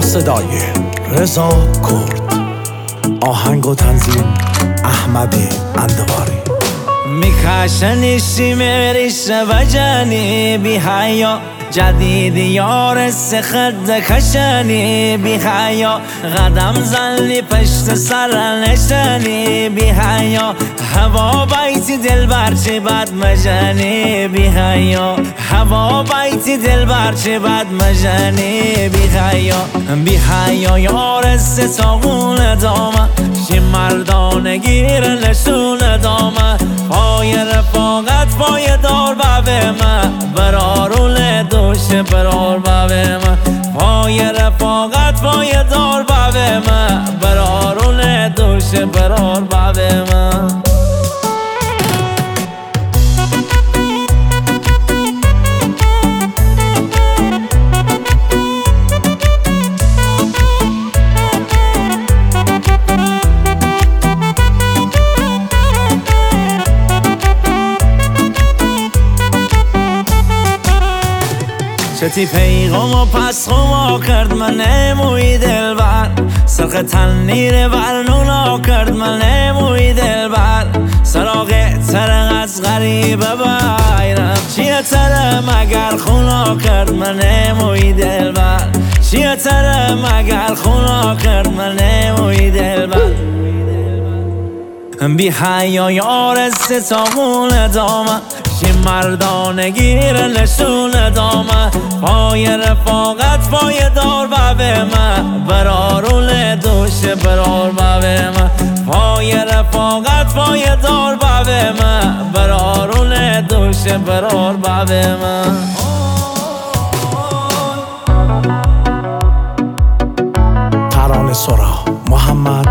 با صدای رضا کرد، آهنگ و تنظیم احمد اندواری. میخشنیشی میریش و جانی بی حیا جدید یار سخد کشنی بی حیا قدم زنی پشت سر نشنی بی حیا هوا بیتی دل برچه بد مجنی بی حیا هوا بیتی دل برچه بد مجنی بی حیا یار ستاغون دامه شی مردان گیر نشون دامه پای رفاقت پای دار بابه من برارون دوشه برار بابه من پای رفاقت پای دار بابه من برارون دوشه برار بابه من. چتی پیغام و پس خما کرد من نموی دلبر سرخ تنیر برنونا کرد من نموی دلبر سراغ ترق از غریبه بیرم چیه تره مگر خونا کرد من نموی دلبر چیه تره مگر خونا کرد من نموی دلبر بی حیا یار ستامون دامه شی مردان گیر نشون دامه پای رفاقت پای دار بابه من برارون دوشه برار بابه من پای رفاقت پای دار بابه من برارون دوشه برار بابه من. ترانه سرا محمد